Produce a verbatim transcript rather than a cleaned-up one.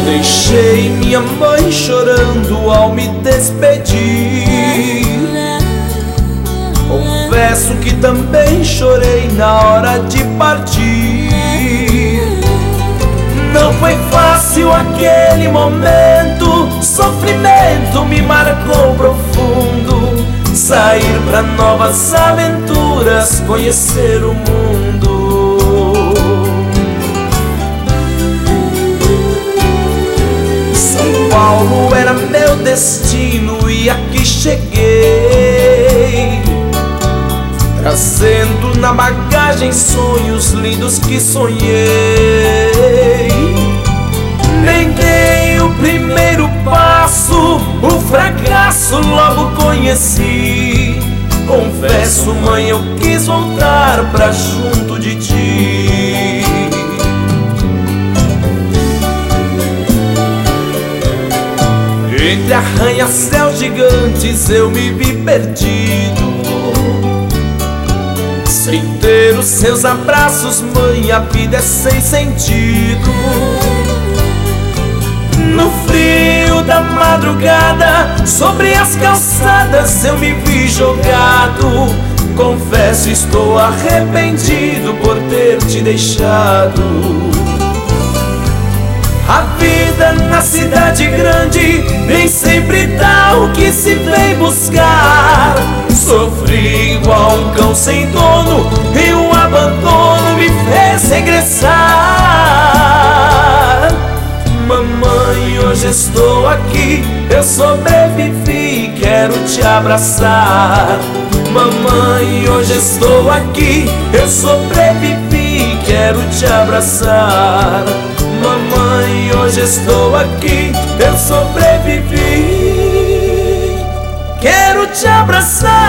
Deixei minha mãe chorando ao me despedir. Confesso que também chorei na hora de partir. Não foi fácil aquele momento, sofrimento me marcou profundo. Sair pra novas aventuras, conhecer o mundo. São Paulo era meu destino e aqui cheguei, trazendo na bagagem sonhos lindos que sonhei. Nem dei o primeiro passo, o fracasso logo conheci. Confesso, mãe, eu quis voltar pra junto de ti. Entre arranha-céus gigantes eu me vi perdido, sem ter os seus abraços, mãe, a vida é sem sentido. No frio da madrugada, sobre as calçadas eu me vi jogado. Confesso, estou arrependido por ter te deixado. A vida na cidade grande nem sempre dá o que se vem buscar. Sofri igual um cão sem dono e o abandono me fez regressar. Mamãe, hoje estou aqui, eu sobrevivi, quero te abraçar. Mamãe, hoje estou aqui, eu sobrevivi, quero te abraçar. Mamãe, hoje estou aqui, eu sobrevivi, quero te abraçar.